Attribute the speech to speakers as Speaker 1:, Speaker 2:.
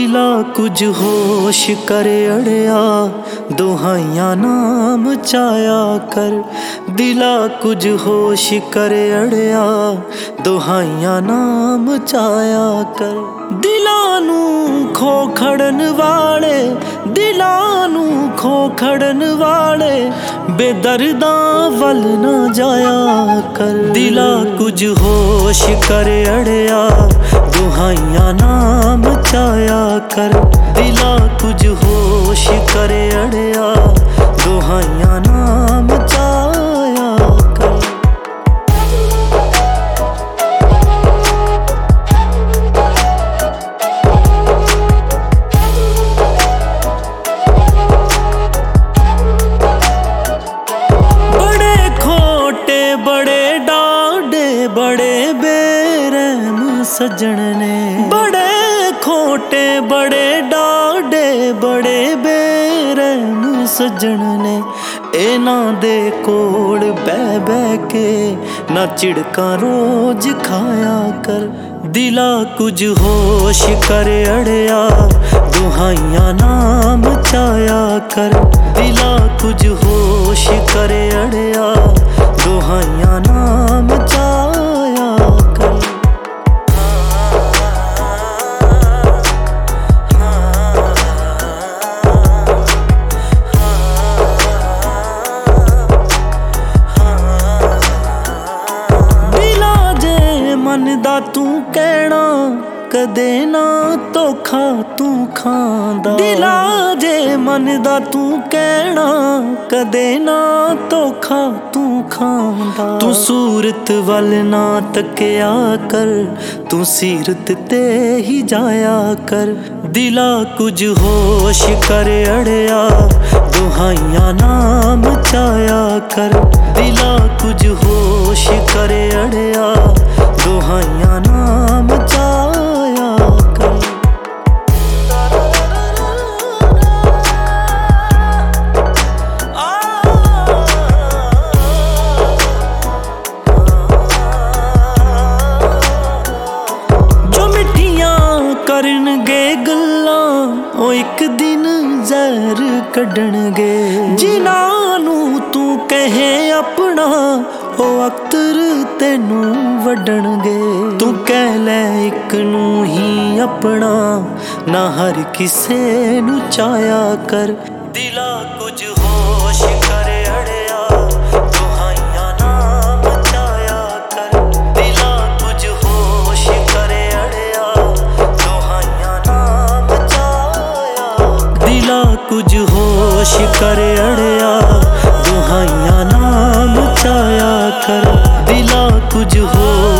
Speaker 1: दिला कुछ होश कर अड़िया दुहाइयां नाम चाया कर। दिला कुछ होश कर अड़िया दुहाइयां नाम चाया कर। दिलां नूं खो खड़न वाले दिलां नूं खो खड़न वाले बेदर्दां वल ना जाया कर। दिला कुछ होश कर अड़िया दुहाइयां नाम चाया कर। दिला कुछ होश कर अड़िया दुहाइयां नाम चाया कर। बड़े खोटे बड़े डाढ़े बड़े बेरहम सज्जन ने। बड़े खोटे बड़े डाढ़े बड़े बेरहम सज्जन ने। इन्हां दे कोल बह बह के ना झिड़कां रोज खाया कर। दिला कुछ होश कर अड़िया दुहाइयां नाम चाया कर। दिला कुछ होश कर अड़िया दुहाइयां नाम चाया कर। मन दा तू कहना कदे ना धोखा तू खांदा। दिला जे मन दा तू कहना कदे ना धोखा तू खांदा। तू सूरत वल ना तकिया कर तू सीरत ते ही जाया कर। दिला कुछ होश कर अड़िया दुहाइयां नाम चाया कर। दिला कुछ होश कर अड़िया दुहाइयां नाम चाया कर। जो मिठियां करनगे गल्लां ओ एक दिन जहर कड्डणगे। जिन्हां नूं तू कहे अपना ओ अख्तर तेनू वड्डणगे। तू कह लै इक नूं ही अपना ना हर किसे नू चाया कर। दिला कुछ होश कर अड़िया दुहाइयां नाम चाया कर। दिला कुछ होश कर अड़िया दुहाइयां नाम चाया कर। दिला कुछ होश कर अड़िया दुहाइयां नाम चाया कर। दिला कुछ हो